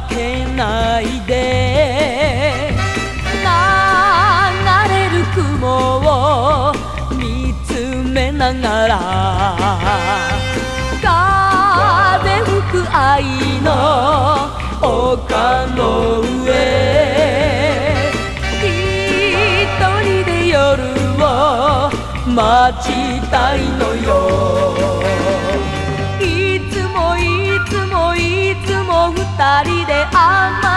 けないで流れる雲を見つめながら風吹く愛の丘の上一人で夜を待ちたいのよ。いつもいつもいつも二人で甘